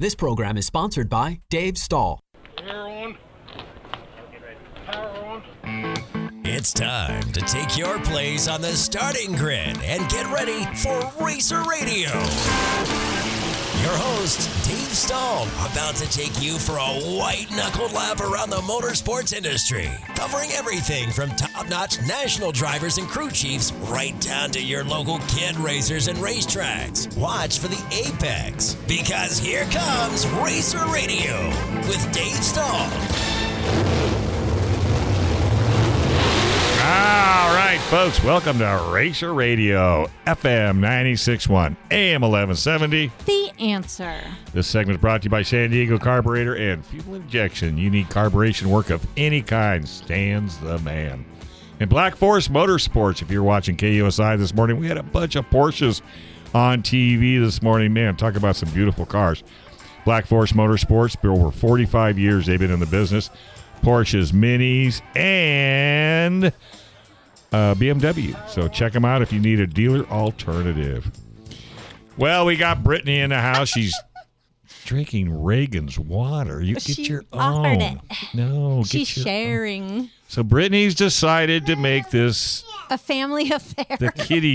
This program is sponsored by Dave Stahl. Power on. Power on. It's time to take your place on the starting grid and get ready for Racer Radio. Your host, Dave Stahl, about to take you for a white-knuckled lap around the motorsports industry, covering everything from top-notch national drivers and crew chiefs right down to your local kid racers and racetracks. Watch for the apex, because here comes Racer Radio with Dave Stahl. All right, folks, welcome to Racer Radio, FM 96.1, AM 1170. The Answer. This segment is brought to you by San Diego Carburetor and Fuel Injection. You need carburation work of any kind, stands the man. And Black Forest Motorsports, if you're watching KUSI this morning, we had a bunch of Porsches on TV this morning. Man, talk about some beautiful cars. Black Forest Motorsports, for over 45 years they've been in the business. Porsches, Minis, and BMW. So check them out if you need a dealer alternative. Well, we got Brittany in the house. She's drinking Reagan's water. You get your own. It. No, she's get your sharing. own. So Brittany's decided to make this a family affair. The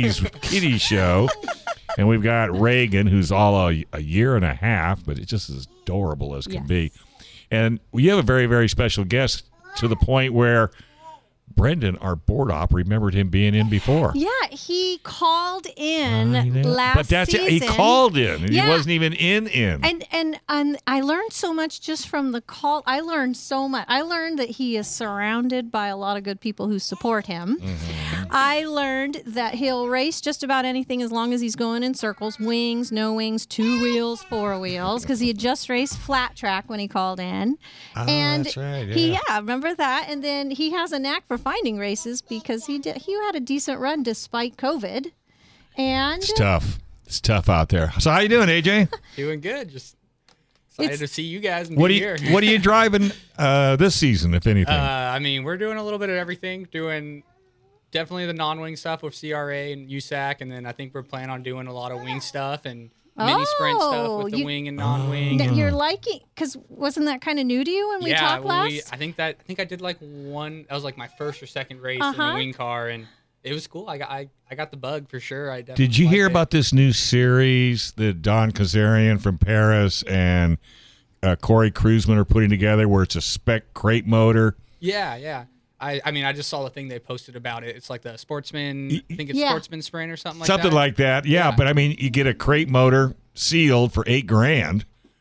kitty show. And we've got Reagan, who's all a year and a half, but it's just as adorable as can be. And we have a very, very special guest to the point where Brendan, our board op, remembered him being in before. Yeah, he called in last But that's season. It. He called in, and he wasn't even in. And I learned so much just from the call. I learned so much. I learned that he is surrounded by a lot of good people who support him. Mm-hmm. I learned that he'll race just about anything as long as he's going in circles, wings, no wings, 2 wheels, 4 wheels, because he had just raced flat track when he called in. And that's right. Remember that? And then he has a knack for finding races because he had a decent run despite COVID. And it's tough. It's tough out there. So how you doing, AJ? Doing good. Just excited to see you guys and what be here. What are you driving this season, if anything? I mean, we're doing a little bit of everything. Doing definitely the non-wing stuff with CRA and USAC, and then I think we're planning on doing a lot of wing stuff and mini sprint stuff with the wing and non-wing. You're liking, because wasn't that kind of new to you when we talked last? I think I did like one. That was like my first or second race in the wing car, and it was cool. I got the bug for sure. I definitely Did you hear about this new series that Don Kazarian from Paris and Corey Kruisman are putting together, where it's a spec crate motor? Yeah. I mean, I just saw the thing they posted about it. It's like the Sportsman, I think it's Sportsman Sprint or something like that. Something like that, yeah. But I mean, you get a crate motor sealed for $8,000,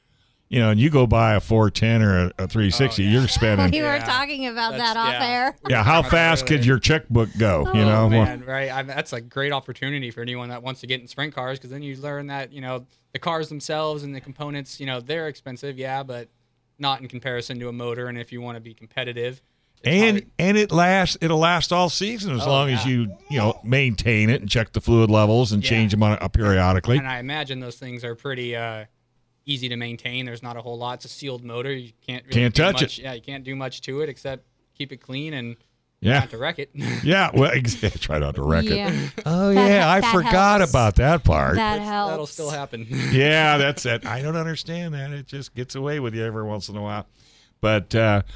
and you go buy a 410 or a 360, you're spending. We were talking about that off air. Yeah, how fast could your checkbook go? Oh, man, right? That's a great opportunity for anyone that wants to get in sprint cars, because then you learn that the cars themselves and the components, they're expensive, but not in comparison to a motor. And if you want to be competitive. And it'll last all season as long as you maintain it and check the fluid levels and change them periodically. And I imagine those things are pretty easy to maintain. There's not a whole lot. It's a sealed motor. You can't touch it. it. Yeah, you can't do much to it except keep it clean and Yeah. Not to wreck it. Yeah, well, try not to wreck Yeah. it. Oh, yeah, I forgot helps. about that part. That helps. That'll still happen. Yeah, that's it. I don't understand that. It just gets away with you every once in a while. But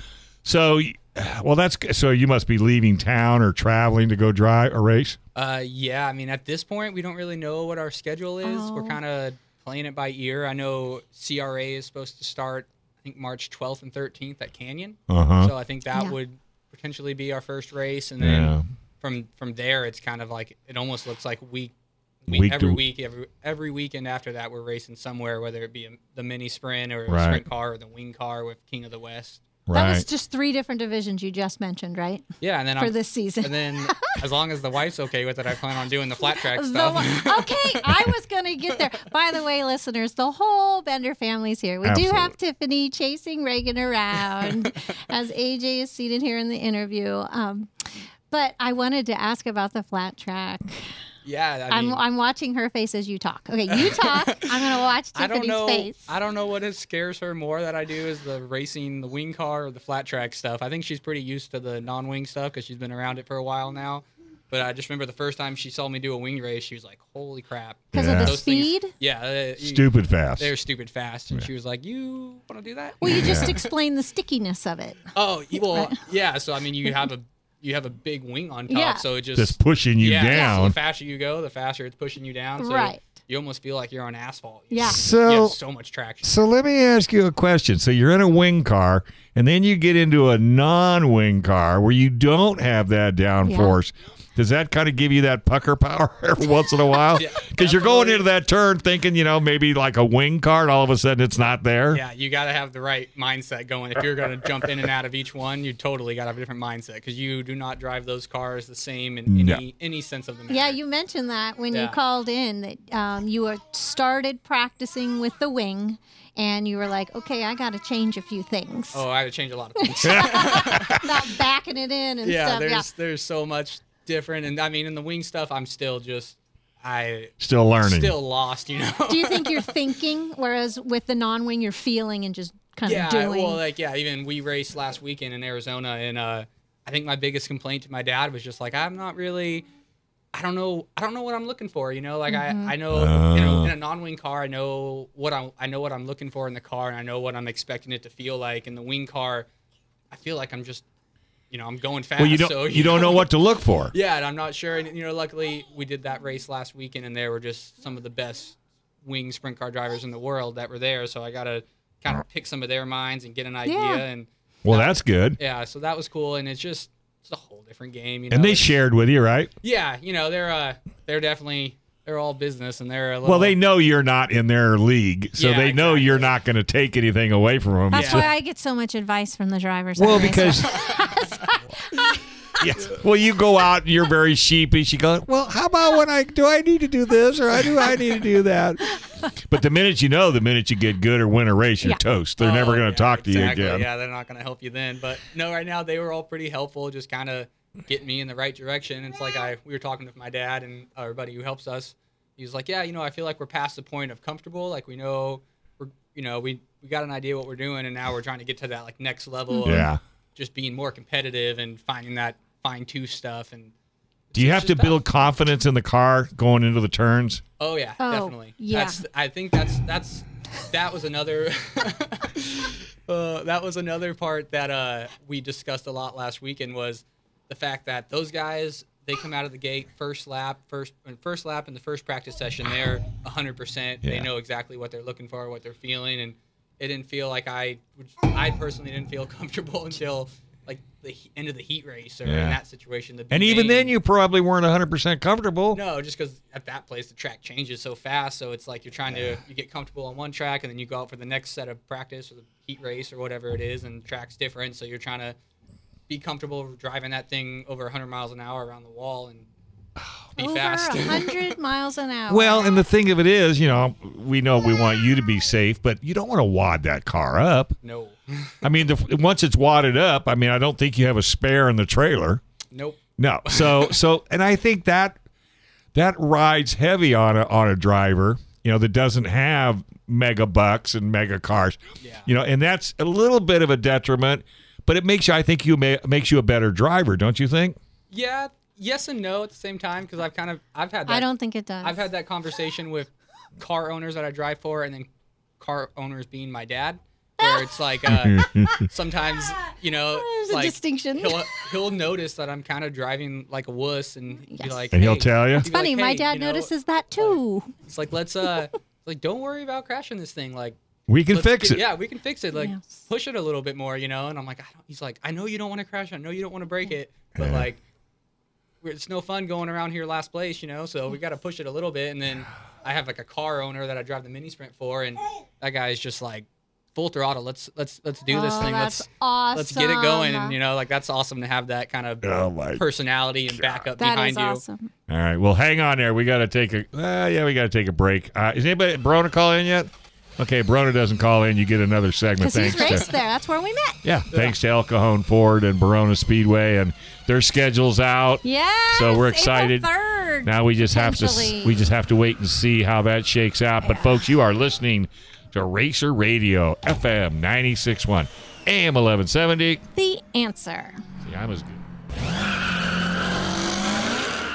so you must be leaving town or traveling to go drive a race? Yeah, I mean, at this point, we don't really know what our schedule is. We're kind of playing it by ear. I know CRA is supposed to start, I think, March 12th and 13th at Canyon. Uh-huh. So I think that would potentially be our first race. And then from there, it's kind of like, it almost looks like every weekend after that, we're racing somewhere, whether it be the mini sprint or a sprint car or the wing car with King of the West. Right. That was just 3 different divisions you just mentioned, right? Yeah, and then for this season. And then, as long as the wife's okay with it, I plan on doing the flat track stuff. Okay, I was going to get there. By the way, listeners, the whole Bender family's here. We do have Tiffany chasing Reagan around as AJ is seated here in the interview. But I wanted to ask about the flat track. Yeah, I'm watching her face as you talk. Okay, you talk. I'm going to watch Tiffany's face. I don't know what scares her more that I do is the racing, the wing car, or the flat track stuff. I think she's pretty used to the non-wing stuff because she's been around it for a while now. But I just remember the first time she saw me do a wing race, she was like, "Holy crap!" Because Yeah. of the Those things- speed? Yeah, Stupid fast. They're stupid fast, and she was like, "You want to do that?" Well, you just explained the stickiness of it. Oh, well, yeah. So I mean, you have a big wing on top, Yeah. so it Just pushing you yeah, So down. the faster you go, the faster it's pushing you down. So Right. you almost feel like you're on asphalt. Yeah. You So, have so much traction. so let me ask you a question. So you're in a wing car, and then you get into a non-wing car where you don't have that downforce. Does that kind of give you that pucker power every once in a while? Yeah, Because you're going definitely. into that turn thinking, maybe like a wing car, and all of a sudden it's not there. Yeah, you got to have the right mindset going. If you're going to jump in and out of each one, you totally got to have a different mindset because you do not drive those cars the same in No. any sense of the matter. Yeah, you mentioned that when you Yeah. called in that you were started practicing with the wing, and you were like, "Okay, I got to change a few things, Oh, I had to change a lot of things. not backing it in and yeah, stuff." there's so much different, and I mean, in the wing stuff, I'm still Still learning. still lost, you know. Do you think you're thinking, whereas with the non-wing, you're feeling and just kind Yeah, of doing? well, even we raced last weekend in Arizona, and I think my biggest complaint to my dad was just like, I'm not really, I don't know what I'm looking for, like I know, in a non-wing car, I know what I'm looking for in the car, and I know what I'm expecting it to feel like. In the wing car, I feel like I'm just, I'm going fast. Well, you don't so, you don't know what to look for. Yeah, and I'm not sure. And luckily we did that race last weekend, and there were just some of the best wing sprint car drivers in the world that were there. So I got to kind of pick some of their minds and get an idea. Yeah. And Well, that's good. yeah, so that was cool. And it's a whole different game. And they It's- shared with you, right? Yeah, they're definitely all business, and they're a little. Well, they know you're not in their league, so Yeah, they know exactly. you're not going to take anything away from them. That's Yeah. why I get so much advice from the drivers. Well, I race because with. yes. Well, you go out and you're very sheepish. You go, well, how about when do I need to do this or do I need to do that? But the minute you get good or win a race, you're Yeah. toast. They're never going to talk to exactly. you again. Yeah, they're not going to help you then. But no, right now they were all pretty helpful, just kind of getting me in the right direction. It's like we were talking with my dad and our buddy who helps us. He was like, yeah, I feel like we're past the point of comfortable. Like we know we got an idea what we're doing, and now we're trying to get to that like next level Yeah. of just being more competitive and finding that fine-tune stuff. And Do you have to just build confidence in the car going into the turns? oh yeah, Oh, definitely. yeah. I think that was another that was another part that we discussed a lot last weekend was the fact that those guys, they come out of the gate first lap in the first practice session, they're 100%. They Yeah. know exactly what they're looking for, what they're feeling, and it didn't feel like I personally didn't feel comfortable until like the end of the heat race or Yeah. in that situation. The And big even main- then, you probably weren't 100% comfortable. no, just because at that place the track changes so fast, so it's like you get comfortable on one track and then you go out for the next set of practice or the heat race or whatever it is, and the track's different, so you're trying to be comfortable driving that thing over 100 miles an hour around the wall and be Over fast. 100 miles an hour. Well, and the thing of it is, we know we want you to be safe, but you don't want to wad that car up. No, I mean, once it's wadded up, I don't think you have a spare in the trailer. nope. No. So, and I think that rides heavy on a driver, that doesn't have mega bucks and mega cars. Yeah. And that's a little bit of a detriment, but it makes you, makes you a better driver, don't you think? Yeah, yes and no at the same time, because I've had that. I don't think it does. I've had that conversation with car owners that I drive for, and then car owners being my dad, where it's like sometimes There's a distinction. He'll notice that I'm kind of driving like a wuss, and be Yes. like, And he'll "Hey," tell you? he'll It's be funny. like, My "Hey, dad notices that too. It's like let's like don't worry about crashing this thing. Like We can let's fix it. Yeah, we can fix it. Like Yes. push it a little bit more, And I'm like, he's like, I know you don't want to crash. I know you don't want to break it, but like. It's no fun going around here last place, so we got to push it a little bit. And then I have like a car owner that I drive the mini sprint for, and that guy's just like full throttle. Let's do this thing. That's Let's get it going. awesome. And like that's awesome to have that kind of Oh, my personality and backup That behind is you. awesome. All right. Well, hang on there. We got to take we got to take a break. Is anybody Brona call in yet? Okay, Brona doesn't call in. You get another segment. Because he's Thanks. raced there. That's where we met. Yeah, thanks to El Cajon Ford and Barona Speedway, and their schedule's out. Yeah. So we're excited. April 3rd, Now we just have to wait and see how that shakes out. But folks, you are listening to Racer Radio, FM 96.1, AM 1170. The answer. See, I'm as good.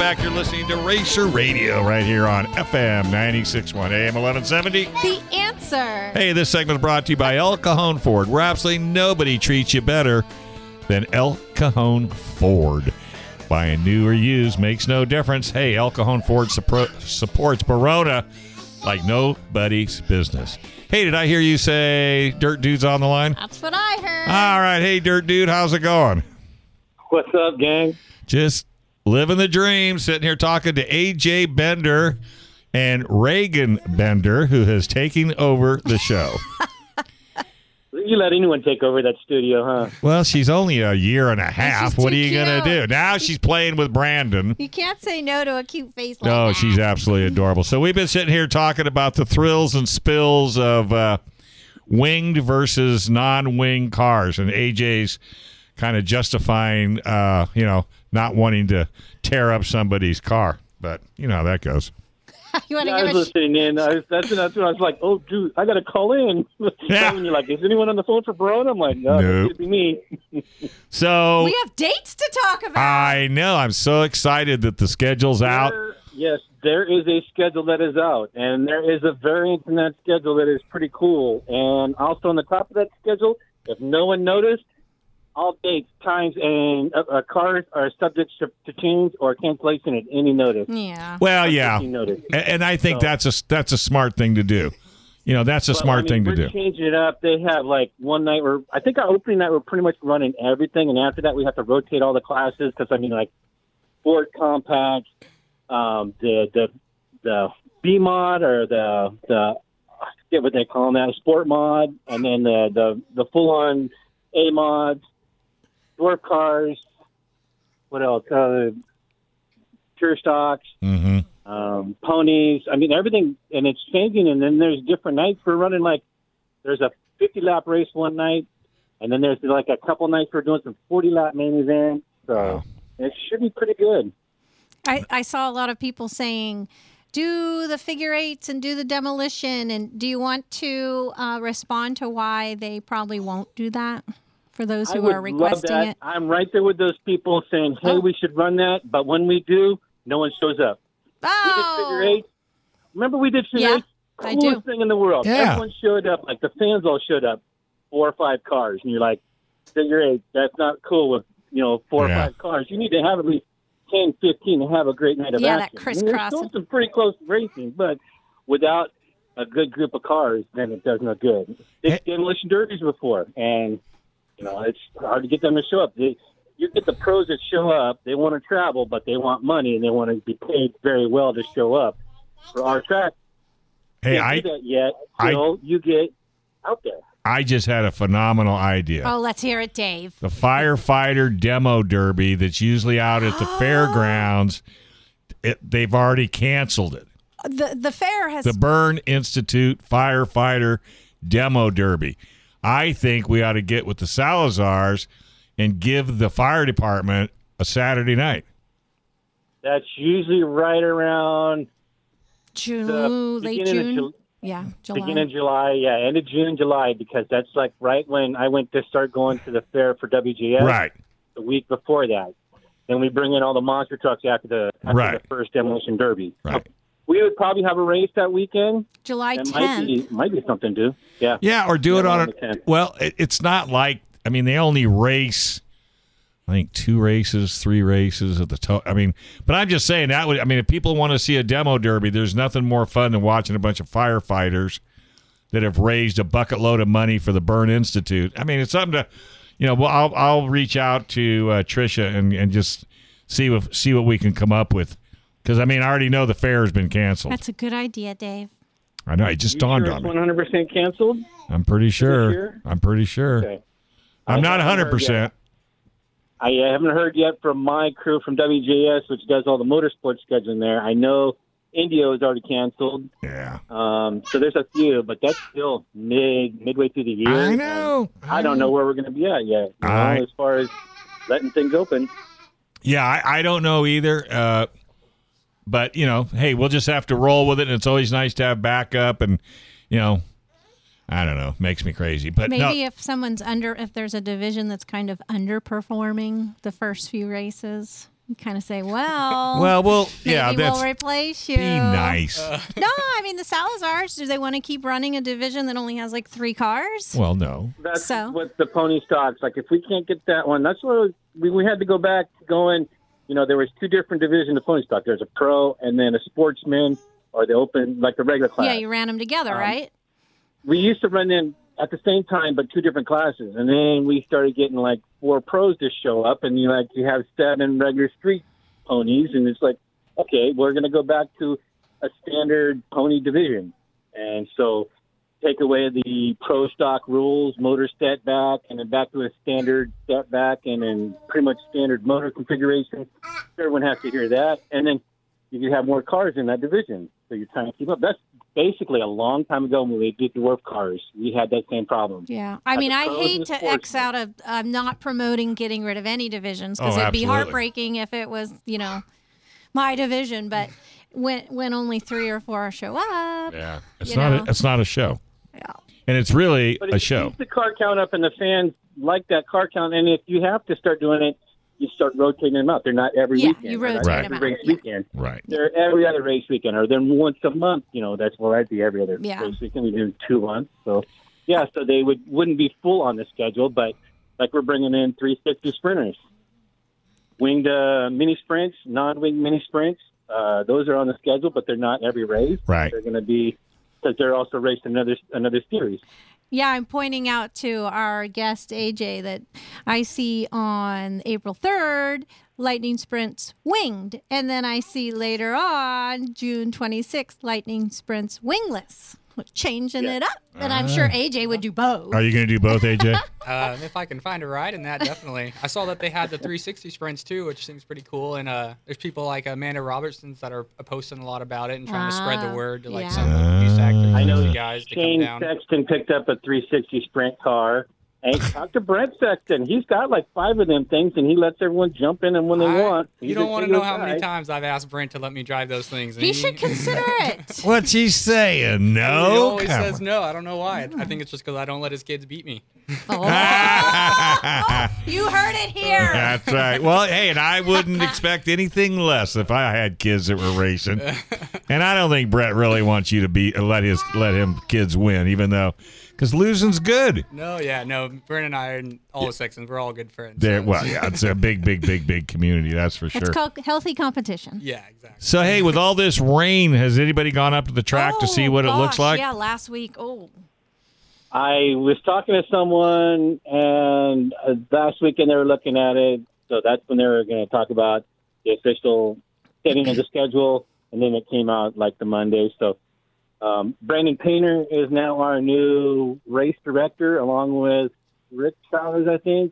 back. You're listening to Racer Radio right here on FM 96.1 AM 1170. The answer. Hey, this segment is brought to you by El Cajon Ford, where absolutely nobody treats you better than El Cajon Ford. Buying new or used makes no difference. Hey, El Cajon Ford supports Barona like nobody's business. Hey, did I hear you say Dirt Dude's on the line? That's what I heard. All right. Hey, Dirt Dude, how's it going? What's up, gang? Just living the dream, sitting here talking to AJ Bender and Reagan Bender, who has taken over the show. You let anyone take over that studio, huh? Well, she's only a year and a half. she's What are too you going to cute. do? Now she's playing with Brandon. You can't say no to a cute face like No, that. she's absolutely adorable. So we've been sitting here talking about the thrills and spills of winged versus non-winged cars, and AJ's kind of justifying, not wanting to tear up somebody's car. But you know how that goes. You want to I give was a listening in. That's when I was like, oh, dude, I got to call in. Yeah. And you're like, is anyone on the phone for Barone? I'm like, no, Nope. it could be me. So We have dates to talk about. I know. I'm so excited that the schedule's out. Yes, there is a schedule that is out, and there is a variance in that schedule that is pretty cool. And also on the top of that schedule, if no one noticed, all dates, times, and cars are subject to change or cancellation at any notice. Yeah. Well, yeah, Notice. and I think So- that's a smart thing to do. You know, that's a Well, smart thing to we're do. changing it up. They have like one night where I think our opening night we're pretty much running everything, and after that we have to rotate all the classes because like Ford Compact, the B mod or the I forget what they call them now, Sport mod, and then the full on A mods, dwarf cars. What else? Tour stocks. Mm-hmm. Ponies. I mean, everything, and it's changing. And then there's different nights we're running. Like, there's a 50-lap race one night, and then there's like a couple nights we're doing some 40-lap main events. So it should be pretty good. I saw a lot of people saying, do the figure eights and do the demolition. And do you want to respond to why they probably won't do that for those who I would are requesting love that. it? I'm right there with those people saying, hey, we should run that. But when we do, no one shows up. We did figure eights. Remember we did figure Yeah, eights? I do. Coolest thing in the world. Yeah. Everyone showed up. Like, the fans all showed up. 4 or 5 cars. And you're like, figure eight, that's not cool with, 4 or Yeah. 5 cars. You need to have at least 10, 15 to have a great night of Yeah, that action. crisscross. There's still some pretty close racing, but without a good group of cars, then it does no good. They've demolition derbies before, and it's hard to get them to show up. You get the pros that show up, they want to travel, but they want money, and they want to be paid very well to show up. For our track, Hey, can't do that yet. So you get out there. I just had a phenomenal idea. Oh, let's hear it, Dave. The firefighter demo derby that's usually out at the fairgrounds, they've already canceled it. The fair has The Burn Institute firefighter demo derby. I think we ought to get with the Salazars and give the fire department a Saturday night. That's usually right around June, late beginning of June. Yeah, July. beginning of July, end of June, July, because that's like right when I went to start going to the fair for WGS. Right. The week before that. Then we bring in all the monster trucks after the first demolition derby. Right. We would probably have a race that weekend. July That 10th. might be something to do. Yeah. Yeah, or do it Yeah, on on the 10th. Well, it's not like, they only race, I think 2 races, 3 races at the top. But I'm just saying that would, if people want to see a demo derby, there's nothing more fun than watching a bunch of firefighters that have raised a bucket load of money for the Burn Institute. It's something to, well, I'll reach out to Tricia and just see what we can come up with. Because, I already know the fair has been canceled. That's a good idea, Dave. I know. It just You dawned sure on it's me. 100% canceled? I'm pretty sure. year? I'm pretty sure. Okay. I'm I not haven't heard 100%. yet. I haven't heard yet from my crew from WJS, which does all the motorsports scheduling there. I know Indio is already canceled. Yeah. So there's a few, but that's still midway through the year. I know. I don't know where we're going to be at yet, as far as letting things open. Yeah, I don't know either. But, hey, we'll just have to roll with it. And it's always nice to have backup. And, I don't know. Makes me crazy. But Maybe no, if there's a division that's kind of underperforming the first few races. You kind of say, well, well, maybe yeah, we'll replace you. be nice. No, I mean the Salazars. Do they want to keep running a division that only has like 3 cars? Well, no. That's So? what the pony stocks. Like, if we can't get that one, that's what we had to go back to going. You know, there was 2 different divisions of pony stock. There's a pro and then a sportsman, or the open, like the regular class. Yeah, you ran them together, right? We used to run in at the same time, but 2 different classes. And then we started getting like 4 pros to show up, and you have 7 regular street ponies, and it's like, okay, we're going to go back to a standard pony division. And so take away the pro stock rules, motor step back, and then back to a standard step back, and then pretty much standard motor configuration. Everyone has to hear that. And then you have more cars in that division, so you're trying to keep up. That's basically a long time ago when we did dwarf cars. We had that same problem. Yeah. I mean, I pros and hate the to sportsmen. X out of not promoting getting rid of any divisions because Oh, it'd be absolutely. heartbreaking if it was, my division. But when only 3 or 4 show up, Yeah, it's You not. know. It's not a show, yeah. and it's really But a it show. keeps the car count up, and the fans like that car count. And if you have to start doing it, you start rotating them out. They're not every Yeah, weekend. you They're not rotate Right. them every out. race Yeah. weekend. Right. They're every other race weekend, or then once a month. That's where I'd be every other Yeah. race weekend. We do 2 months. So, yeah, so they wouldn't be full on the schedule, but like we're bringing in 360 sprinters, winged mini sprints, non-winged mini sprints. Those are on the schedule, but they're not every race. Right. They're going to be because they're also racing another series. Yeah, I'm pointing out to our guest AJ that I see on April 3rd Lightning Sprints winged, and then I see later on June 26th Lightning Sprints wingless. Changing it up, and I'm sure AJ would do both. Are you going to do both, AJ? If I can find a ride in that, definitely. I saw that they had the 360 sprints too, which seems pretty cool. And there's people like Amanda Robertsons that are posting a lot to and trying to spread the word to like Yeah. some of the news actors I know and guys to come Shane down. Sexton picked up a 360 sprint car. And talk to Brent Sexton. He's got like 5 of them things, and he lets everyone jump in them when they want. You He's don't a want to know single how many guy. times I've asked Brent to let me drive those things. And He should consider it. What's he saying? He No. always Come says on. no. I don't know why. I think it's just because I don't let his kids beat me. Oh. You heard it here. That's right. Well, hey, and I wouldn't expect anything less if I had kids that were racing. And I don't think Brett really wants you to let him kids win, even though, because losing's good. No, Brent and I and all the Sextons, we're all good friends. There, so- well, yeah, it's a big community, that's for sure. It's called healthy competition. Yeah, exactly. So, hey, with all this rain, has anybody gone up to the track to see what it looks like? Yeah, last week. Oh, I was talking to someone, and last weekend they were looking at it. So that's when they were going to talk about the official setting of the schedule, and then it came out like the Monday. So Brandon Painter is now our new race director, along with Rick Chalmers, I think.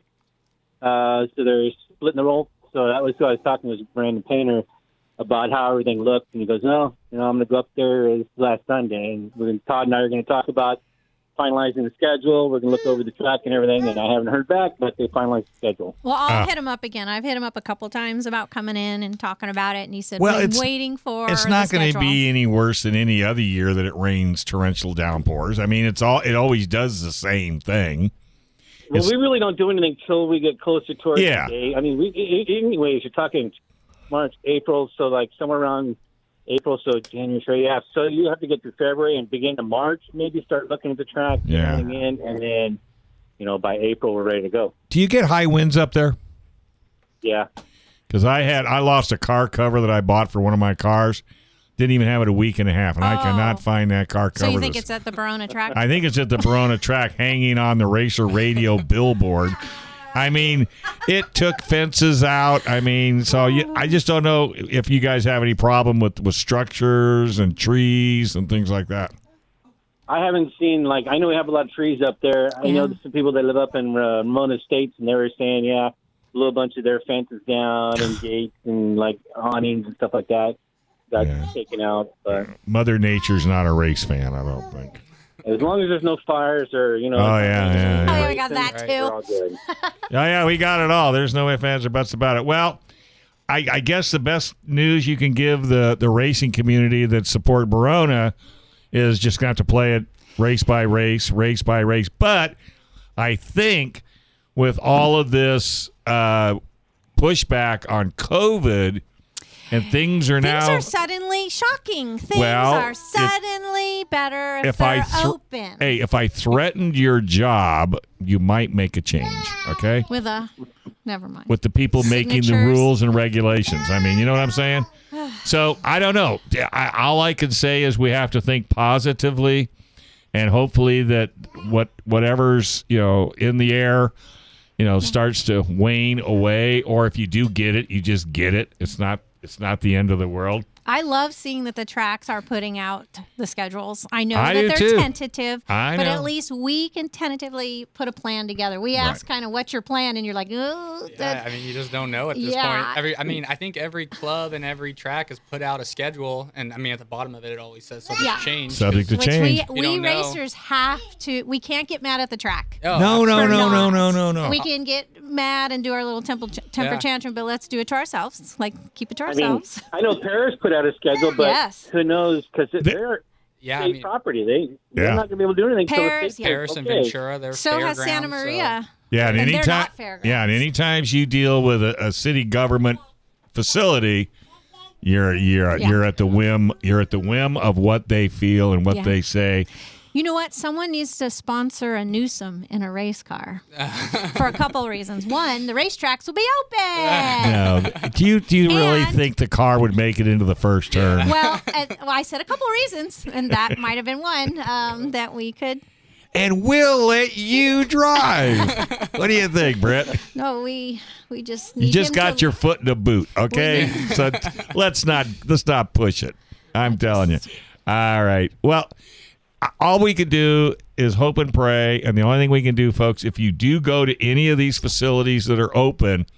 So they're splitting the role. So that was who I was talking to, was Brandon Painter, about how everything looked. And he goes, no, I'm going to go up there last Sunday. And Todd and I are going to talk about finalizing the schedule. We're going to look over the track and everything. And I haven't heard back, but they finalized the schedule. well, I'll hit him up again. I've hit him up a couple times about coming in and talking about it, and he said, Well, "I'm waiting for." It's not going to be any worse than any other year that it rains torrential downpours. I mean, it always does the same thing. Well, It's- we really don't do anything till we get closer towards Yeah. the day. I mean, anyways, you're talking March, April, so like somewhere around April, so January, February, yeah. So you have to get through February and begin to March, maybe start looking at the track, Yeah. going in, and then, by April we're ready to go. Do you get high winds up there? Yeah. Because I lost a car cover that I bought for one of my cars. Didn't even have it a week and a half, and I cannot find that car cover. So you think it's at the Verona track? I think it's at the Verona track, hanging on the Racer Radio billboard. I mean, it took fences out. I mean, I just don't know if you guys have any problem with structures and trees and things like that. I haven't seen, I know we have a lot of trees up there. I know Yeah. there's some people that live up in Ramona Estates, and they were saying, a little bunch of their fences down and gates and, awnings and stuff like that got taken out. But Mother Nature's not a race fan, I don't think. as long as there's no fires or, Oh, yeah. Oh, yeah, we got that Right, too. we're all good. Yeah, we got it all. There's no ifs, ands, or buts about it. Well, I guess the best news you can give the racing community that support Verona is just going to have to play it race by race. But I think with all of this pushback on COVID, and things are Things now. are suddenly shocking. Things Well, are suddenly better if I they're open. Hey, if I threatened your job, you might make a change. Okay. Never mind. With the people making the Signatures. rules and regulations. I mean, you know what I'm saying? So I don't know. All I can say is we have to think positively, and hopefully that whatever's in the air, starts to wane away. Or if you do get it, you just get it. It's not the end of the world. I love seeing that the tracks are putting out the schedules. I know I that do they're too. tentative, I but know. at least we can tentatively put a plan together. We ask kind of what's your plan, and you're like, oh, Yeah, I mean, you just don't know at this Yeah. point. I think every club and every track has put out a schedule, and I mean, at the bottom of it always says subject Yeah. to change. Subject to which change. we don't know. racers have to. We can't get mad at the track. Oh, No. For No. We can get mad and do our little temper Yeah. tantrum, but let's do it to ourselves. Like, keep it to I mean, ourselves. I know Paris put out a schedule, but Yes. who knows? Because they're Yeah, I state mean, property. They're Yeah. not going to be able to do anything. Paris, so the yeah. state Paris says, and okay. Ventura, they're So has Santa fairgrounds, Maria. Yeah, and And they're anytime, not fairgrounds. and any times you deal with a city government facility, you're at the whim. You're at the whim of what they feel and what Yeah. they say. You know what? Someone needs to sponsor a Newsom in a race car for a couple of reasons. One, the racetracks will be open. No, do you really And- think the car would make it into the first turn? Well, I said a couple of reasons, and that might have been one that we could. And we'll let you drive. What do you think, Brett? No, we just need You just him got to- your foot in the boot, okay? So let's not push it. I'm telling you. All right. Well, all we can do is hope and pray, and the only thing we can do, folks, if you do go to any of these facilities that are open,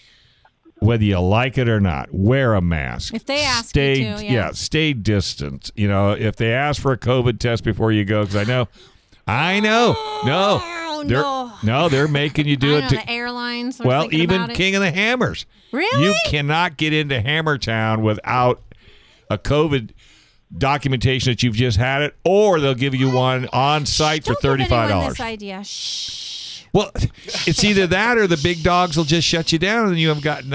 whether you like it or not, wear a mask. If they ask stay, you to, yeah. stay distant. If they ask for a COVID test before you go, because I know, they're making you do I it. know, To, the airlines. are well, thinking even about it. King of the Hammers. Really? You cannot get into Hammertown without a COVID documentation that you've just had it, or they'll give you one on site for Don't give anyone $35. this idea. Shh. Well, it's either that or the big dogs will just shut you down, and you have got,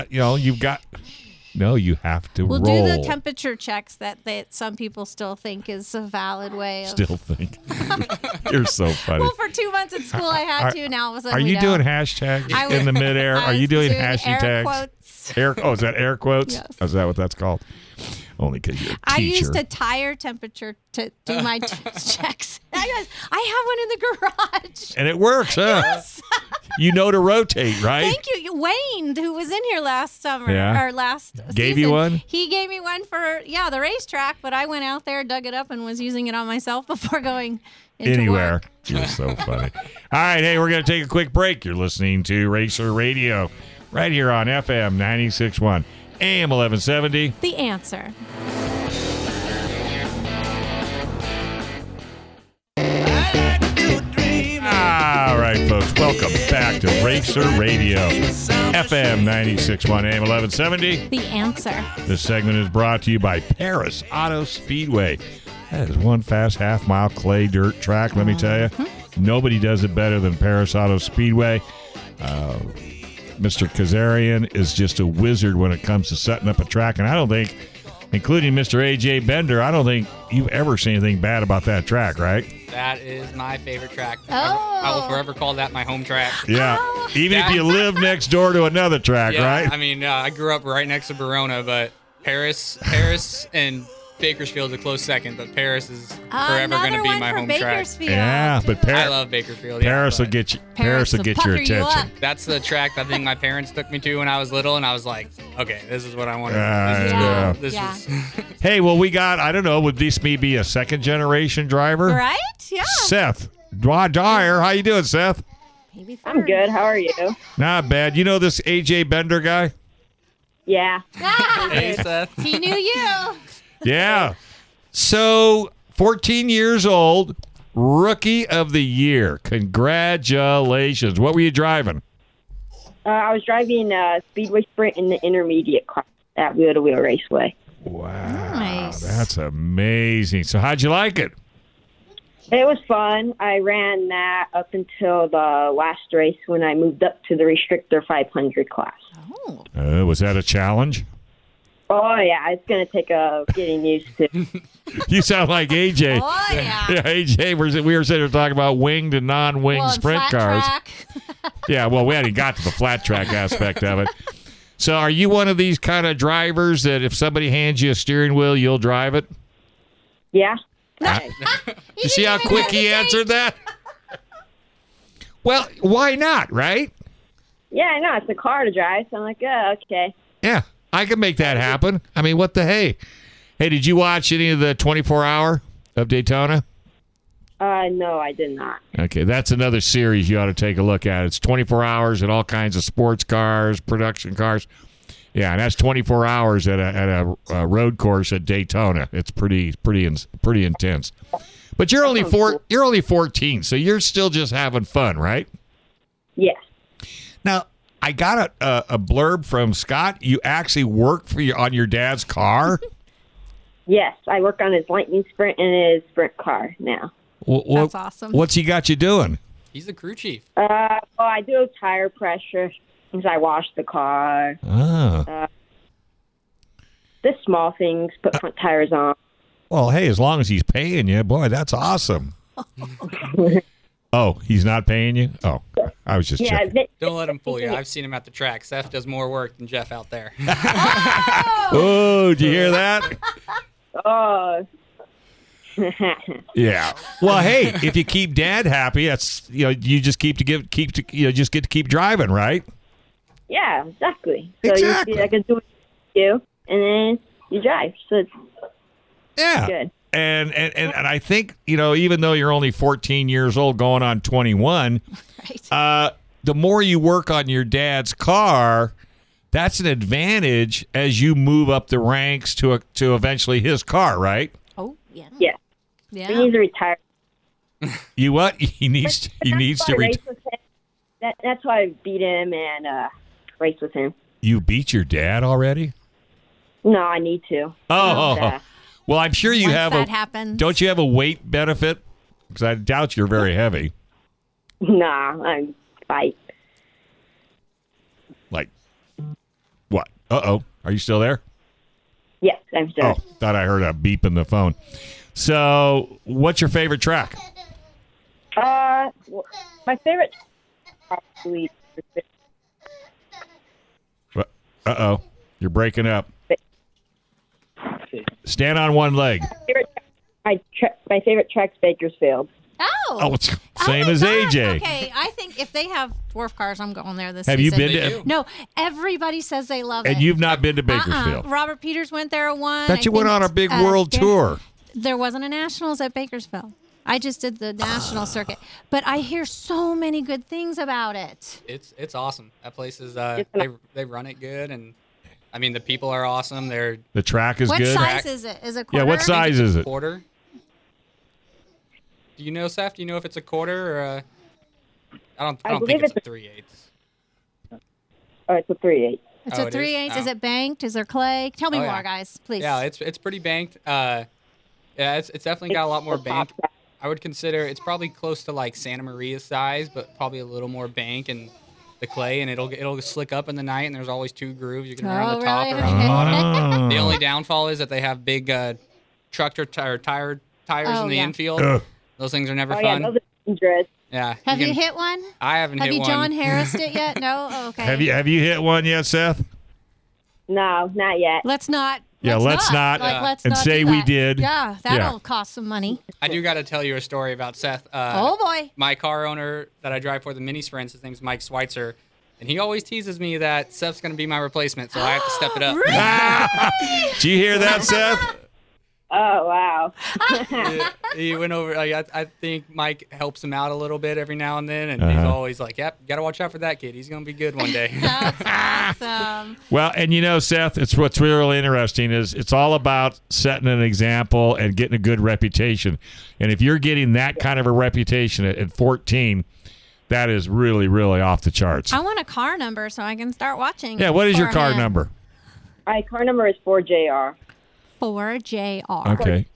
you have to We'll roll. do the temperature checks that some people still think is a valid way of. Still think you're so funny. Well, for 2 months at school, I had to. Now all of a sudden, Are we you don't. doing hashtags I in the was- midair? I Are you was doing doing hashy air tags? quotes. Is that air quotes? Yes. Is that what that's called? Only because you're a teacher. I used a tire temperature to do my checks. I have one in the garage. And it works, huh? Yes. You know to rotate, right? Thank you. Wayne, who was in here last summer, Yeah. or last Gave season, you one? He gave me one for, the racetrack, but I went out there, dug it up, and was using it on myself before going into Anywhere. work. You're so funny. All right, hey, we're going to take a quick break. You're listening to Racer Radio right here on FM 96.1, AM 1170. The answer. All right, folks, welcome back to Racer Radio, FM 96.1, AM 1170. The answer. This segment is brought to you by Paris Auto Speedway. That is one fast half-mile clay dirt track, let me tell you. Nobody does it better than Paris Auto Speedway. Mr. Kazarian is just a wizard when it comes to setting up a track, and I don't think, including Mr. A.J. Bender, I don't think you've ever seen anything bad about that track, right? That is my favorite track. Oh. I will forever call that my home track. Yeah. Oh. Even if you live next door to another track, Yeah, right? I mean, I grew up right next to Verona, but Paris and Bakersfield's a close second, but Paris is forever going to Another be one my for home track. Bakersfield. Yeah, but I love Bakersfield. Paris yeah, will but get you. Paris Paris will will get your pucker you attention. up. That's the track I think my parents took me to when I was little, and I was like, okay, this is what I want to Yeah. do. Yeah. This Yeah. is Hey, well, we got. I don't know. Would this be a second generation driver? Right? Yeah. Seth Dwyer, how you doing, Seth? Maybe third. I'm good. How are you? Not bad. You know this A.J. Bender guy? Yeah. Ah, Hey, Seth. he knew you. Yeah. So, 14 years old, rookie of the year. Congratulations. What were you driving? I was driving Speedway Sprint in the intermediate class at Wheel to Wheel Raceway. Wow. Nice. That's amazing. So, how'd you like it? It was fun. I ran that up until the last race when I moved up to the Restrictor 500 class. Oh. Was that a challenge? Oh, yeah. It's going to take a getting used to. You sound like AJ. Oh, yeah. Yeah, AJ, we were sitting there talking about winged and non-winged Well, and sprint flat cars. track. Yeah, well, we hadn't got to the flat track aspect of it. So are you one of these kind of drivers that if somebody hands you a steering wheel, you'll drive it? Yeah. You see how quick he answered that? Well, why not, right? Yeah, I know. It's a car to drive, so I'm like, oh, okay. Yeah, I can make that happen. I mean, what the hey? Hey, did you watch any of the 24-hour of Daytona? No, I did not. Okay, that's another series you ought to take a look at. It's 24 hours and all kinds of sports cars, production cars. Yeah, and that's 24 hours at a road course at Daytona. It's pretty intense. But you're only 14, so you're still just having fun, right? Yes. Now, I got a blurb from Scott. You actually work on your dad's car? Yes, I work on his Lightning Sprint and his sprint car now. That's awesome. What's he got you doing? He's the crew chief. Well, I do tire pressure because I wash the car. Oh. Just small things, put front tires on. Well, hey, as long as he's paying you, boy, that's awesome. Oh, he's not paying you? Oh, I was just Yeah, checking. Don't let him fool you. I've seen him at the track. Seth does more work than Jeff out there. Oh, did you hear that? Oh. Yeah. Well, hey, if you keep Dad happy, that's you just just get to keep driving, right? Yeah, exactly. So Exactly. you see, I can do what you do, and then you drive. So it's Yeah. good. And I think even though you're only 14 years old, going on 21, Right. the more you work on your dad's car, that's an advantage as you move up the ranks to eventually his car, right? Oh, yeah. Yeah. Yeah. He needs to retire. You what? He needs to That's why I retire. race with him. That's why I beat him and race with him. You beat your dad already? No, I need to. Oh. Well, I'm sure you Once have that happens. Don't you have a weight benefit? Because I doubt you're very heavy. Nah, I'm fight. Like what? Uh-oh. Are you still there? Yes, I'm sure. Oh, thought I heard a beep in the phone. So, what's your favorite track? Well, my favorite probably Uh-oh. You're breaking up. Stand on one leg. my favorite track's Bakersfield. Oh, it's same my as gosh. AJ. Okay, I think if they have dwarf cars, I'm going there this Have you season. been They to? do. No, everybody says they love it. And you've not been to Bakersfield? Robert Peters went there once. Thought you went on a big world tour. There wasn't a nationals at Bakersfield. I just did the national circuit, but I hear so many good things about it. It's awesome. That place is they run it good, and I mean the people are awesome. They're The track is What good. size is it? Is it quarter? Yeah, what size is it? quarter. Do you know, Seth? Do you know if it's a quarter or a? I don't think believe it's a it's a- 3/8. Oh, it's a 3/8. It's Oh, a it is? 3/8. Is Oh. it banked? Is there clay? Tell me Oh, more, yeah. guys, please. Yeah, it's pretty banked. Yeah, it's definitely got a lot more It's the top bank. track. I would consider it's probably close to like Santa Maria size, but probably a little more bank and the clay, and it'll slick up in the night. And there's always two grooves. You can run on the top really? or on the bottom. Oh. The only downfall is that they have big tractor tires Oh, in the yeah. infield. Ugh. Those things are never Oh, yeah, fun. those are dangerous. Yeah. Have you can- hit one? I haven't Have hit you one. John Harrised it yet? No? Oh, okay. Have you hit one yet, Seth? No, not yet. Let's not. Yeah, let's not. Like, let's And not say do we that. did. Yeah, that'll cost some money. I do got to tell you a story about Seth. Oh, boy. My car owner that I drive for the mini sprints, his name's Mike Schweitzer, and he always teases me that Seth's going to be my replacement, so I have to step it up. Did you hear that, Seth? Oh, wow. He went over. I think Mike helps him out a little bit every now and then, and he's always like, "Yep, got to watch out for that kid. He's going to be good one day." That's awesome. Well, and Seth, it's what's really interesting is it's all about setting an example and getting a good reputation. And if you're getting that kind of a reputation at 14, that is really, really off the charts. I want a car number so I can start watching. Yeah, what is your car beforehand. number? My car number is 4JR. 4JR. Okay.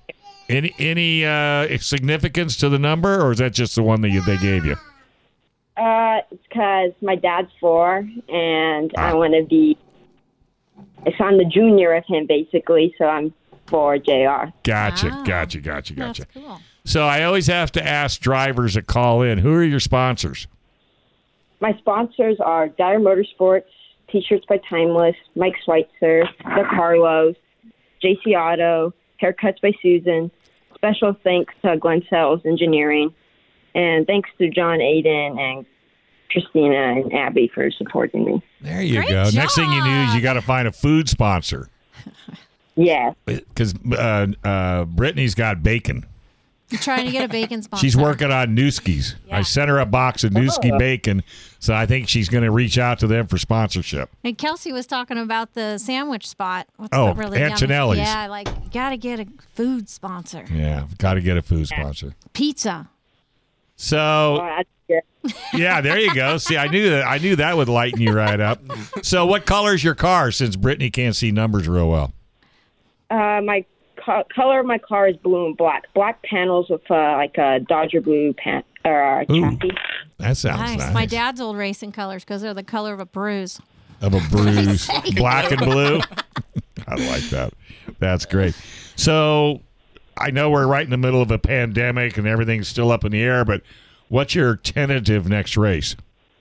Any significance to the number, or is that just the one that they gave you? It's because my dad's 4, and I want to be. So I'm the junior of him, basically. So I'm 4 JR. Gotcha. Wow. Gotcha. That's cool. So I always have to ask drivers that call in, who are your sponsors? My sponsors are Dyer Motorsports, T-shirts by Timeless, Mike Schweitzer, The Carlos, JC Auto, Haircuts by Susan. Special thanks to Glenn Sells Engineering, and thanks to John Aiden and Christina and Abby for supporting me. There you Great go. Next thing you knew is you got to find a food sponsor. Yeah. Because Brittany's got bacon. You're trying to get a bacon sponsor. She's working on Newski's. Yeah. I sent her a box of Newski bacon, so I think she's going to reach out to them for sponsorship. And Kelsey was talking about the sandwich spot. What's Oh, the really yummy- Antonelli's. Yeah, like you gotta get a food sponsor. Yeah, got to get a food sponsor. Pizza. So, That's good. yeah, there you go. See, I knew that would lighten you right up. So, what color's your car? Since Brittany can't see numbers real well. My color of my car is blue and black. Black panels with like a Dodger blue chassis. That sounds nice. My dad's old racing colors because they're the color of a bruise. Of a bruise, black and blue. I like that. That's great. So, I know we're right in the middle of a pandemic and everything's still up in the air, but what's your tentative next race?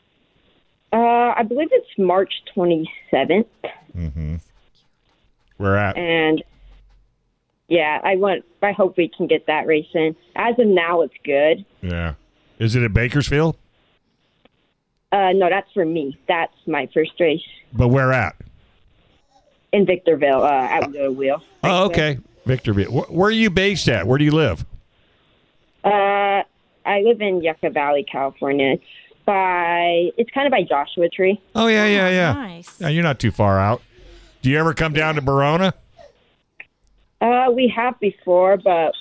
I believe it's March 27th. Mm-hmm. Where at? And yeah, I hope we can get that race in. As of now, it's good. Yeah. Is it at Bakersfield? No, that's for me. That's my first race But where at? in Victorville at the wheel. Oh, okay. Victorville. Where are you based at? Where do you live? I live in Yucca Valley, California. It's kind of by Joshua Tree. Oh, yeah. Nice. Yeah, you're not too far out. Do you ever come down to Verona? We have before, but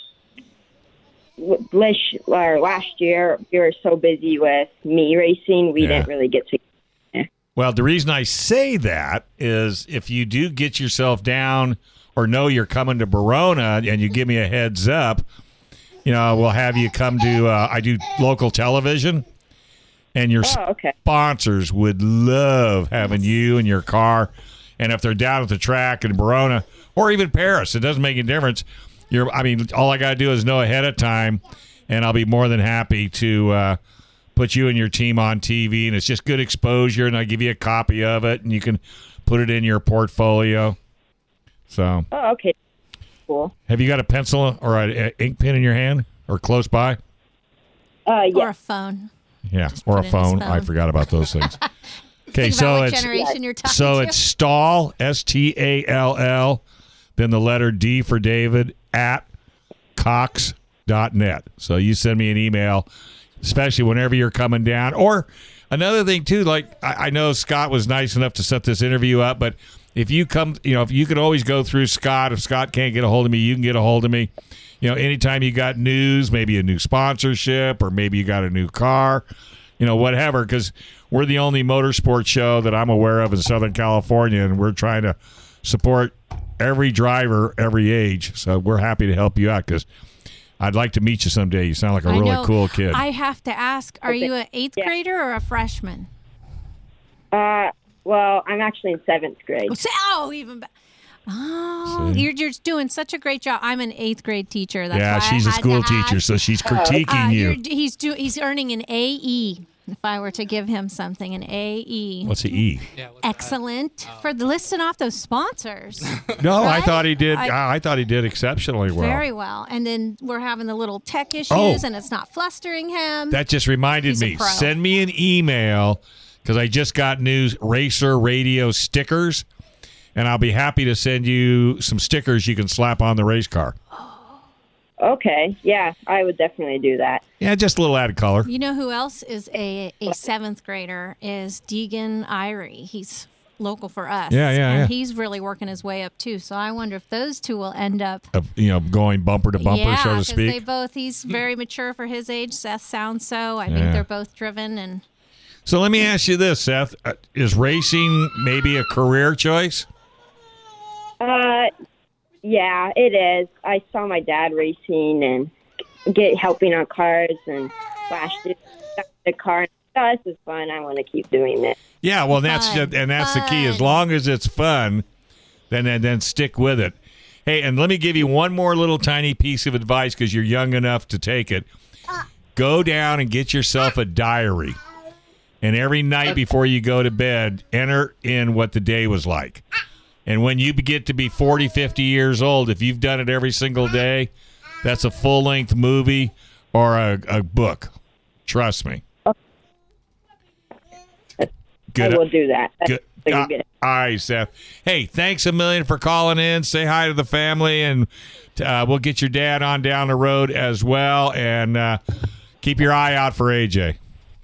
last year we were so busy with me racing, we didn't really get to. Well, the reason I say that is if you do get yourself down or know you're coming to Verona and you give me a heads up, we'll have you come to, I do local television, and your sponsors would love having you and your car. And if they're down at the track in Verona or even Paris, it doesn't make any difference. All I got to do is know ahead of time, and I'll be more than happy to put you and your team on TV. And it's just good exposure, and I'll give you a copy of it, and you can put it in your portfolio. So. Oh, okay. Cool. Have you got a pencil or an ink pen in your hand or close by? Yeah. Or a phone. Yeah, Just or put a it in his phone. phone. I forgot about those things. Okay, Think so about what it's generation you're talking so to. it's Stall, STALL, then the letter D for David at Cox.net. So you send me an email, especially whenever you're coming down. Or another thing too, like I know Scott was nice enough to set this interview up, but if you come, if you can always go through Scott. If Scott can't get a hold of me, you can get a hold of me. Anytime you got news, maybe a new sponsorship, or maybe you got a new car, whatever, because we're the only motorsports show that I'm aware of in Southern California, and we're trying to support every driver, every age. So we're happy to help you out because I'd like to meet you someday. You sound like a really cool kid. I have to ask, are you an 8th grader or a freshman? Well, I'm actually in 7th grade. Oh, even better. Oh, you're doing such a great job. I'm an 8th grade teacher. That's yeah, why she's I a had school to teacher, ask. so she's critiquing you. He's earning an AE. If I were to give him something, an AE. What's the E? Yeah, what's Excellent for listing off those sponsors. No, I Right? thought he did. I thought he did exceptionally well. Very well. And then we're having the little tech issues, Oh. and it's not flustering him. That just reminded He's a me. pro. Send me an email because I just got news Racer Radio stickers, and I'll be happy to send you some stickers you can slap on the race car. Okay. Yeah, I would definitely do that. Yeah, just a little added color. You know who else is a 7th grader is Deegan Irie. He's local for us. Yeah. And he's really working his way up too. So I wonder if those two will end up Going bumper to bumper, yeah, so to 'cause speak. he's very mature for his age. Seth sounds so. I think Yeah. they're both driven and So let me ask you this, Seth. Is racing maybe a career choice? Yeah, it is. I saw my dad racing and helping on cars and flashed the car. Oh, this is fun. I want to keep doing this. Yeah, well, that's the key. As long as it's fun, then stick with it. Hey, and let me give you one more little tiny piece of advice because you're young enough to take it. Go down and get yourself a diary. And every night before you go to bed, enter in what the day was like. And when you get to be 40, 50 years old, if you've done it every single day, that's a full-length movie or a book. Trust me. Good. I will do that. Good. All right, Seth. Hey, thanks a million for calling in. Say hi to the family, and we'll get your dad on down the road as well. And keep your eye out for AJ.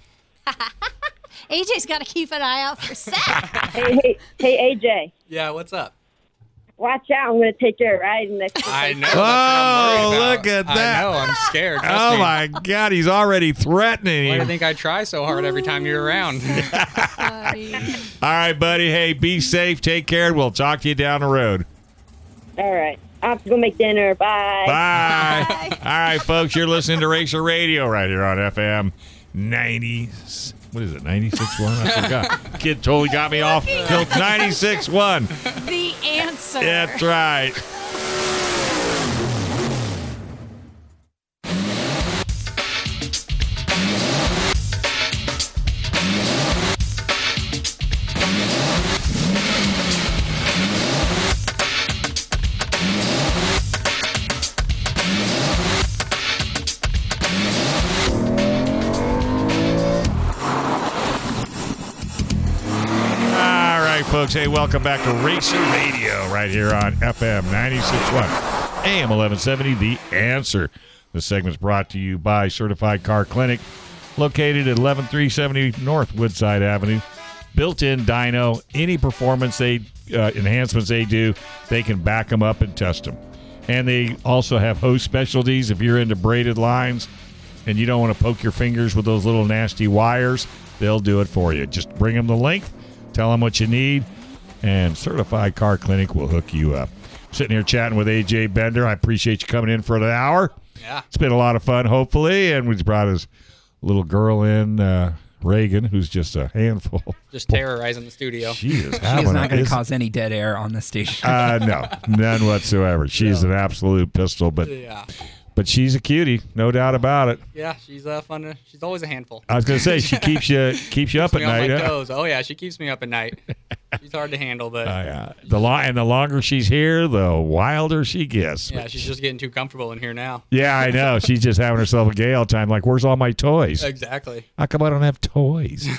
AJ's got to keep an eye out for Seth. Hey, AJ. Yeah, what's up? Watch out. I'm going to take you a ride next week. I know. Oh, look at that. I know. I'm scared. Trust Oh, me. my God. He's already threatening Why do you. you think I try so hard every time you're around? All right, buddy. Hey, be safe. Take care. We'll talk to you down the road. All right. I have to go make dinner. Bye. Bye. All right, folks. You're listening to Racer Radio right here on FM 90. What is it? 96.1? I forgot. Kid totally got me off. 96.1. The answer. That's right. Folks, hey, welcome back to Racer Radio right here on FM 96.1 AM 1170, The Answer. This segment's brought to you by Certified Car Clinic, located at 11370 North Woodside Avenue. Built-in dyno, any performance enhancements they do, they can back them up and test them. And they also have hose specialties. If you're into braided lines and you don't want to poke your fingers with those little nasty wires, they'll do it for you. Just bring them the length. Tell them what you need, and Certified Car Clinic will hook you up. Sitting here chatting with AJ Bender. I appreciate you coming in for an hour. Yeah. It's been a lot of fun, hopefully, and we've brought his little girl in, Reagan, who's just a handful. Just terrorizing the studio. She is not going to cause any dead air on the station. No, none whatsoever. She's an absolute pistol, but she's a cutie, no doubt about it. Yeah, she's fun. She's always a handful. I was going to say, she keeps you up at me on night. my Huh? toes. Oh yeah, she keeps me up at night. She's hard to handle, but The longer she's here, the wilder she gets. yeah, she's just getting too comfortable in here now. Yeah, I know. She's just having herself a gay all the time. Like, where's all my toys? Exactly. How come I don't have toys?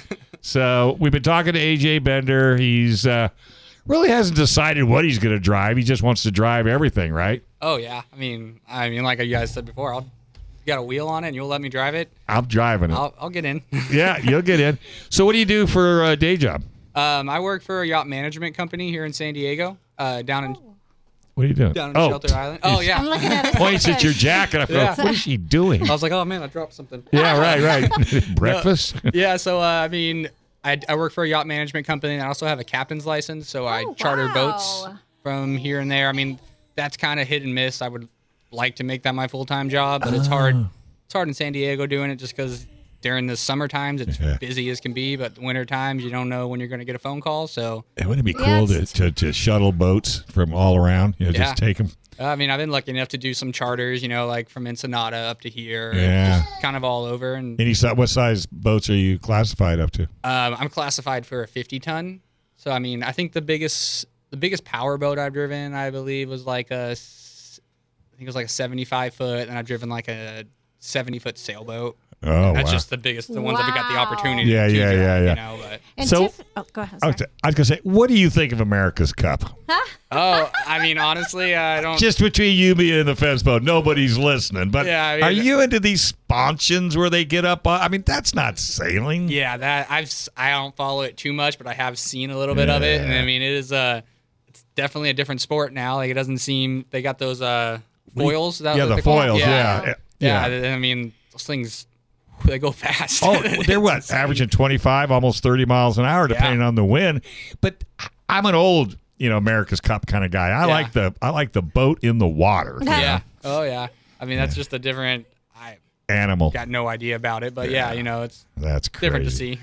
So we've been talking to AJ Bender. He's really hasn't decided what he's going to drive. He just wants to drive everything, right? Oh yeah. I mean, like you guys said before, you got a wheel on it and you'll let me drive it. I'm driving it. I'll get in. Yeah, you'll get in. So what do you do for a day job? I work for a yacht management company here in San Diego, down in What are you doing? Shelter Island. Oh yeah. I'm looking at it. Points at your jacket. I go, Yeah. what is she doing? I was like, oh man, I dropped something. Yeah, right. Breakfast? Yeah, so I mean, I work for a yacht management company, and I also have a captain's license, so I charter boats from here and there. I mean, that's kind of hit and miss. I would like to make that my full-time job, but it's hard. It's hard in San Diego doing it just because during the summer times it's busy as can be, but the winter times you don't know when you're going to get a phone call. So Wouldn't it be cool to shuttle boats from all around? Just take them. I mean, I've been lucky enough to do some charters, like from Ensenada up to here, just kind of all over. And what size boats are you classified up to? I'm classified for a 50-ton. So I mean, I think the biggest power boat I've driven, I believe, was like a 75-foot, and I've driven like a 70-foot sailboat. Oh, that's wow. just the biggest, the ones I've got the opportunity. Yeah. But. And So- go ahead. I was going to say, what do you think of America's Cup? Oh, I mean, honestly, I don't. Just between you, me, and the fence boat, nobody's listening. But Yeah, I mean- are you into these sponsions where they get up? I mean, that's not sailing. Yeah, I don't follow it too much, but I have seen a little bit of it, and I mean, it's definitely a different sport now. Like, it doesn't seem they got those foils. Is that Yeah, what the they're called? foils. Yeah. I mean, those things, they go fast. Oh, they're what? Averaging 25, almost 30 miles an hour, depending on the wind. But I'm an old America's Cup kind of guy. I like the boat in the water. Yeah. Oh yeah. I mean, that's just a different animal. Got no idea about it, but it's that's different to see.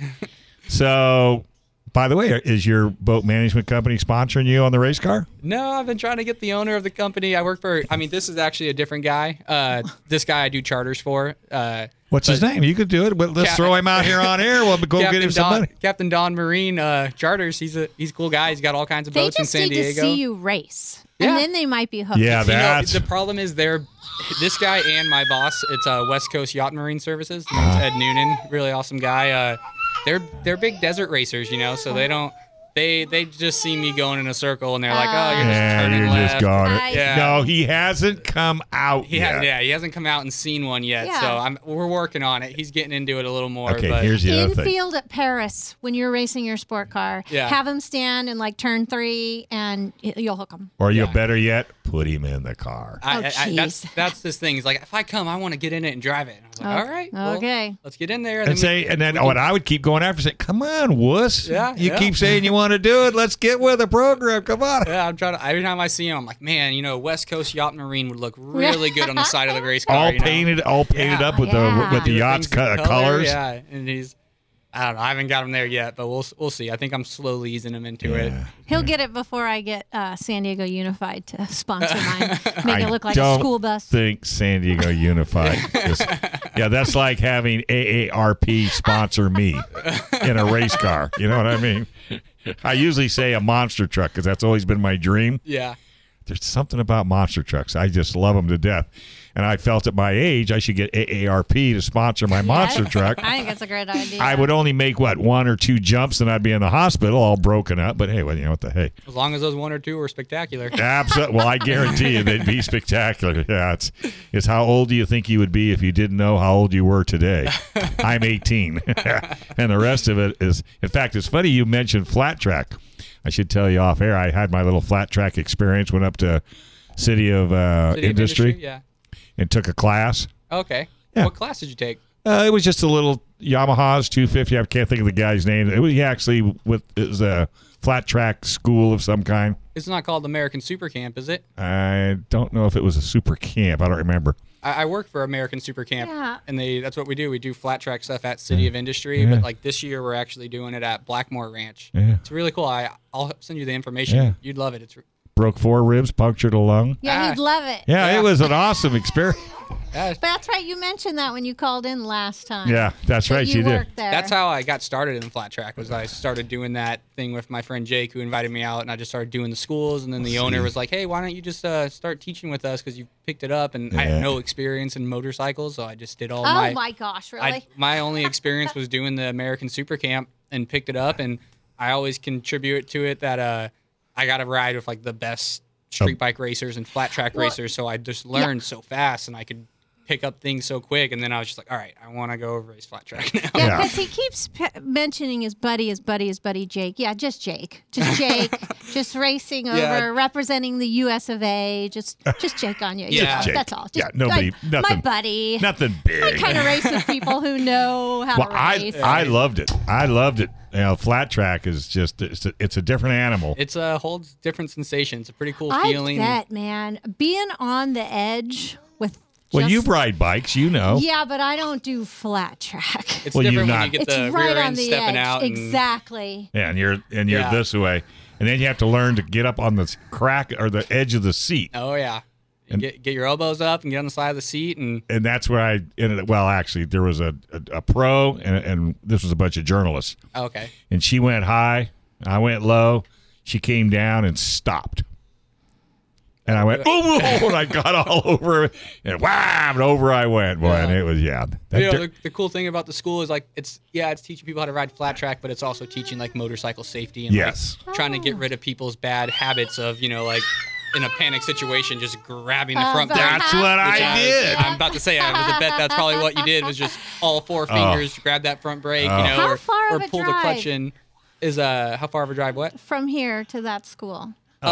So, by the way, is your boat management company sponsoring you on the race car? No, I've been trying to get the owner of the company I work for. I mean, this is actually a different guy. This guy I do charters for. What's his name? You could do it. But let's throw him out here on air. We'll go get him some money. Captain Don Marine Charters. He's a cool guy. He's got all kinds of boats in San Diego. They just need to see you race, Yeah. and then they might be hooked. Yeah, that's the problem is this guy and my boss. It's West Coast Yacht Marine Services. His name's Ed Noonan. Really awesome guy. They're big desert racers, so they don't. They just see me going in a circle and they're like, oh, you're just turning left. Just gone. Yeah. No, he hasn't come out yet. He hasn't come out and seen one yet. Yeah. So we're working on it. He's getting into it a little more. Okay, but here's the other thing. Infield at Paris, when you're racing your sport car, have him stand in like turn 3 and you'll hook him. Or you better yet, put him in the car. That's this thing. He's like, if I come, I want to get in it and drive it. And I was like, all right, well, let's get in there. And then what I would keep going after, say, come on, wuss. You keep saying you want to do it. Let's get with the program. Come on. Yeah, I'm trying to. Every time I see him, I'm like, man, West Coast Yacht Marine would look really good on the side of the race car. All painted up with the yacht's colors. Yeah, and I don't know. I haven't got him there yet, but we'll see. I think I'm slowly easing him into it. He'll get it before I get San Diego Unified to sponsor mine. Make it look like a school bus. I think San Diego Unified. That's like having AARP sponsor me in a race car. You know what I mean? I usually say a monster truck because that's always been my dream. Yeah. There's something about monster trucks. I just love them to death. And I felt at my age I should get AARP to sponsor my monster truck. I think that's a great idea. I would only make, 1 or 2 jumps and I'd be in the hospital all broken up. But hey, what the hey? As long as those 1 or 2 were spectacular. Absolutely. Well, I guarantee you they'd be spectacular. Yeah, it's how old do you think you would be if you didn't know how old you were today? I'm 18. And the rest of it is, in fact, it's funny you mentioned flat track. I should tell you off air, I had my little flat track experience, went up to City of Industry. Yeah. And took a class. Okay. Yeah. What class did you take? It was just a little Yamaha's 250. I can't think of the guy's name. It was a flat track school of some kind. It's not called American Super Camp, is it? I don't know if it was a super camp. I don't remember. I work for American Super Camp, and that's what we do. We do flat track stuff at City of Industry, but like this year we're actually doing it at Blackmore Ranch. Yeah. It's really cool. I'll send you the information. Yeah. You'd love it. Broke 4 ribs, punctured a lung. Yeah, you'd love it. Yeah, it was an awesome experience. But that's right. You mentioned that when you called in last time. Yeah, that's right. You did. There. That's how I got started in flat track. Was I started doing that thing with my friend Jake, who invited me out, and I just started doing the schools. And then the owner was like, "Hey, why don't you just start teaching with us? Because you picked it up." And I had no experience in motorcycles, so I just did all my. Oh my gosh! Really? My only experience was doing the American Super Camp and picked it up, and I always contribute to it that I got to ride with like the best street bike racers and flat track racers, so I just learned so fast and I could pick up things so quick, and then I was just like, all right, I want to go race flat track now. Yeah, because he keeps mentioning his buddy Jake. Yeah, just Jake. Just racing over, representing the US of A. Just Jake on you. Yeah, Jake. That's all. Just, nobody, nothing. My buddy. Nothing big. I kind of race with people who know how to race. I loved it. Flat track is just, it's a different animal. It's holds different sensations. It's a pretty cool feeling. I bet, man. Being on the edge with Well, you ride bikes, you know. Yeah, but I don't do flat track. It's different when you get the right rear on end the stepping edge. out. Exactly. Yeah, and you're this way. And then you have to learn to get up on the crack or the edge of the seat. Oh, yeah. And get your elbows up and get on the side of the seat. And that's where I ended. Well, actually, there was a pro, and this was a bunch of journalists. Okay. And she went high. I went low. She came down and stopped. And I went, oh, and I got all over, and wham, and over I went, boy. And it was, the cool thing about the school is like it's teaching people how to ride flat track, but it's also teaching like motorcycle safety and like trying to get rid of people's bad habits of like in a panic situation just grabbing the front brake. That's what I did. I'm about to say, I was a bet that's probably what you did was just all four fingers grab that front brake, How far or of a pull drive? the clutch in. Is how far of a drive? What from here to that school?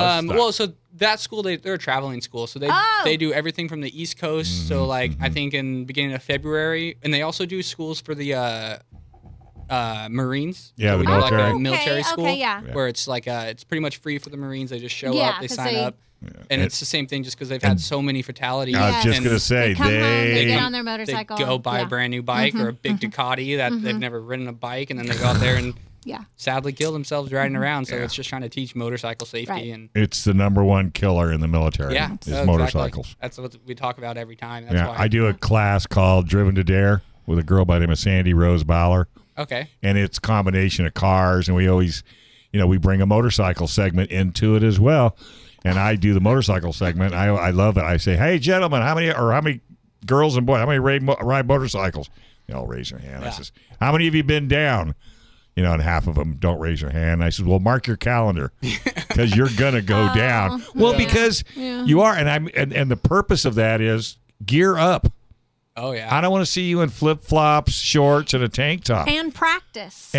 So that school, they're a traveling school. So they do everything from the East Coast. So like I think in the beginning of February, and they also do schools for the Marines. Yeah, So the we do like military. a military school yeah. where it's like it's pretty much free for the Marines. They just show Yeah, up, they 'cause sign they- up, and it's the same thing just because they've had so many fatalities. I was just and going to say, They come home, they they get on their motorcycle. They go buy yeah. a brand new bike or a big Ducati that they've never ridden a bike, and then they go out there and Yeah. sadly kill themselves riding around. So it's just trying to teach motorcycle safety Right. and it's the number one killer in the military is exactly. motorcycles. That's what we talk about every time. That's why I do a class called Driven to Dare with a girl by the name of Sandy Rose Bowler. Okay. And it's a combination of cars, and we always, we bring a motorcycle segment into it as well. And I do the motorcycle segment. I love it. I say, hey, gentlemen, how many girls and boys, how many ride motorcycles? They all raise their hand. I says, how many of you been down? And half of them don't raise their hand. I said, well, mark your calendar because you're going to go down. Well, because you are. And the purpose of that is gear up. Oh, yeah. I don't want to see you in flip-flops, shorts, and a tank top. And practice.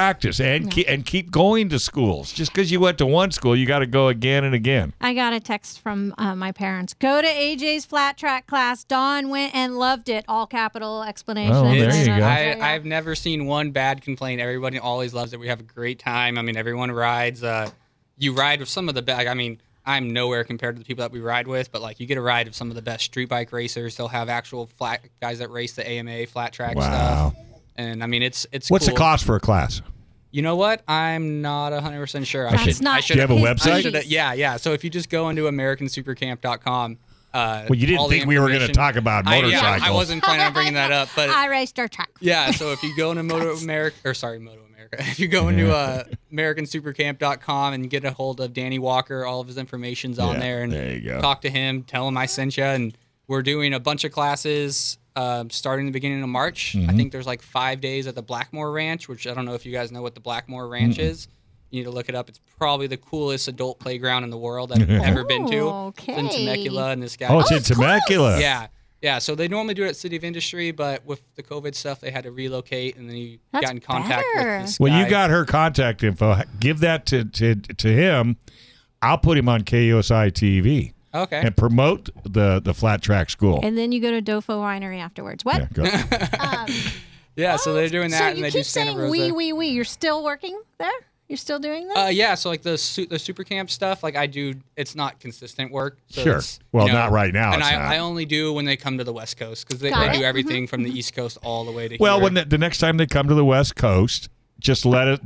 And keep going to schools. Just because you went to one school, you got to go again and again. I got a text from my parents. Go to AJ's flat track class. Dawn went and loved it. All capital explanations. Oh, there you go. I've never seen one bad complaint. Everybody always loves it. We have a great time. I mean, everyone rides. You ride with some of the best. I mean, I'm nowhere compared to the people that we ride with, but like you get a ride of some of the best street bike racers. They'll have actual flat guys that race the AMA flat track stuff. And I mean, it's What's cool. the cost for a class? You know what? I'm not 100% sure. That's I should. not I should Do you have a website? Yeah. So if you just go into AmericanSuperCamp.com. Well, you didn't think we were going to talk about motorcycles. I wasn't planning on bringing that up, but I raced our truck. yeah. So if you go into Moto America, if you go into AmericanSuperCamp.com and get a hold of Danny Walker, all of his information's on there, and there you go. talk to him, tell him I sent you, and we're doing a bunch of classes starting the beginning of March. I think there's like 5 days at the Blackmore Ranch, which I don't know if you guys know what the Blackmore Ranch is. You need to look it up. It's probably the coolest adult playground in the world I've ever been to. Okay. It's in Temecula, and this guy. Oh, it's in Temecula. Yeah. So they normally do it at City of Industry, but with the COVID stuff, they had to relocate, and then he That's got in contact better. with this guy. Well, you got her contact info. Give that to him. I'll put him on KUSI TV. Okay. And promote the flat track school. And then you go to Dofo Winery afterwards. What? Yeah, go. Yeah, so they're doing that, So and you they keep do Santa saying Rosa. we. You're still working there? You're still doing this? Yeah, so like the super camp stuff, like I do, it's not consistent work. So Sure. it's, Well, not right now, And it's not. I only do when they come to the West Coast because they Got do it. everything from the East Coast all the way to Well, here. when the next time they come to the West Coast, just let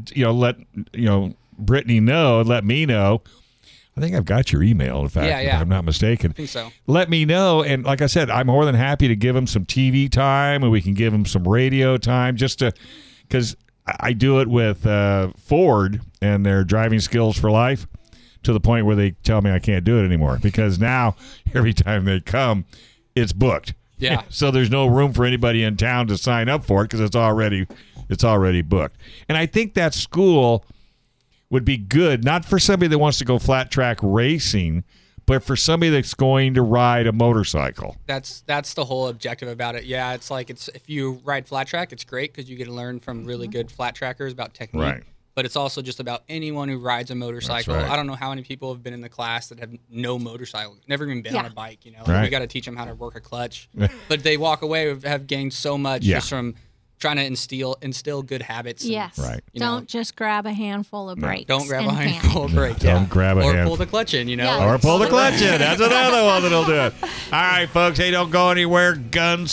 Brittany know and let me know. I think I've got your email, in fact, if I'm not mistaken. I think so. Let me know. And like I said, I'm more than happy to give them some TV time and we can give them some radio time because I do it with Ford and their driving skills for life to the point where they tell me I can't do it anymore because now every time they come, it's booked. Yeah. So there's no room for anybody in town to sign up for it because it's already booked. And I think that school would be good, not for somebody that wants to go flat track racing, but for somebody that's going to ride a motorcycle. That's the whole objective about it. Yeah, it's if you ride flat track, it's great because you get to learn from really good flat trackers about technique. Right. But it's also just about anyone who rides a motorcycle. That's right. I don't know how many people have been in the class that have no motorcycle, never even been on a bike. Right. We got to teach them how to work a clutch. But they walk away have gained so much just from trying to instill good habits. Yes. Right. Don't just grab a handful of brakes. Don't grab a and handful of brakes. Don't grab a or handful. pull the clutch in. Yeah. Or pull the clutch in. That's another one that'll do it. All right, folks. Hey, don't go anywhere. Gun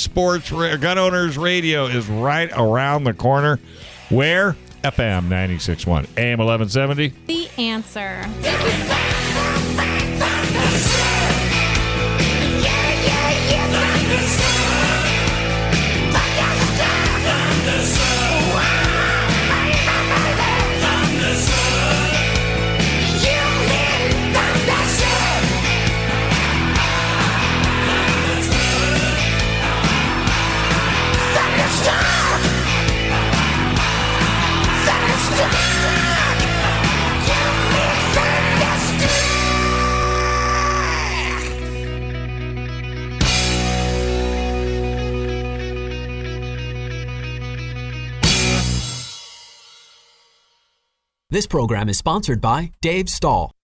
Owners Radio is right around the corner. Where? FM 96.1, AM 1170. The answer. This program is sponsored by Dave Stahl.